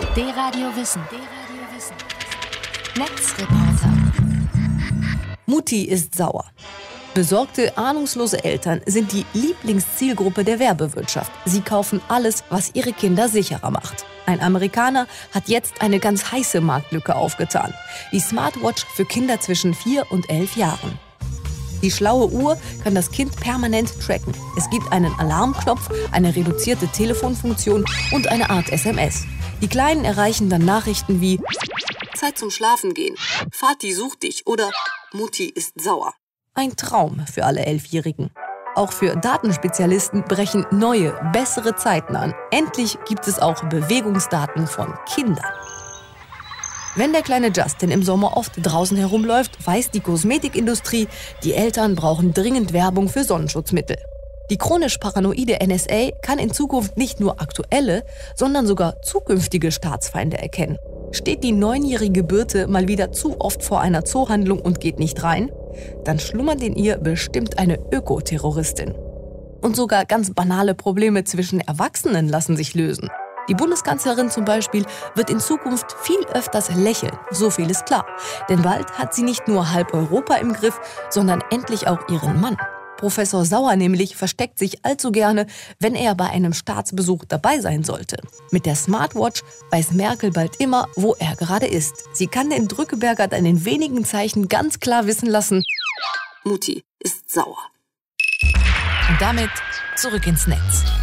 D-Radio Wissen. Netzreporter. Mutti ist sauer. Besorgte, ahnungslose Eltern sind die Lieblingszielgruppe der Werbewirtschaft. Sie kaufen alles, was ihre Kinder sicherer macht. Ein Amerikaner hat jetzt eine ganz heiße Marktlücke aufgetan. Die Smartwatch für Kinder zwischen 4 und 11 Jahren. Die schlaue Uhr kann das Kind permanent tracken. Es gibt einen Alarmknopf, eine reduzierte Telefonfunktion und eine Art SMS. Die Kleinen erreichen dann Nachrichten wie Zeit zum Schlafen gehen, Vati sucht dich oder Mutti ist sauer. Ein Traum für alle 11-Jährigen. Auch für Datenspezialisten brechen neue, bessere Zeiten an. Endlich gibt es auch Bewegungsdaten von Kindern. Wenn der kleine Justin im Sommer oft draußen herumläuft, weiß die Kosmetikindustrie, die Eltern brauchen dringend Werbung für Sonnenschutzmittel. Die chronisch paranoide NSA kann in Zukunft nicht nur aktuelle, sondern sogar zukünftige Staatsfeinde erkennen. Steht die 9-jährige Birte mal wieder zu oft vor einer Zoohandlung und geht nicht rein, dann schlummert in ihr bestimmt eine Ökoterroristin. Und sogar ganz banale Probleme zwischen Erwachsenen lassen sich lösen. Die Bundeskanzlerin zum Beispiel wird in Zukunft viel öfters lächeln, so viel ist klar. Denn bald hat sie nicht nur halb Europa im Griff, sondern endlich auch ihren Mann. Professor Sauer nämlich versteckt sich allzu gerne, wenn er bei einem Staatsbesuch dabei sein sollte. Mit der Smartwatch weiß Merkel bald immer, wo er gerade ist. Sie kann den Drückeberger dann in wenigen Zeichen ganz klar wissen lassen, Mutti ist sauer. Und damit zurück ins Netz.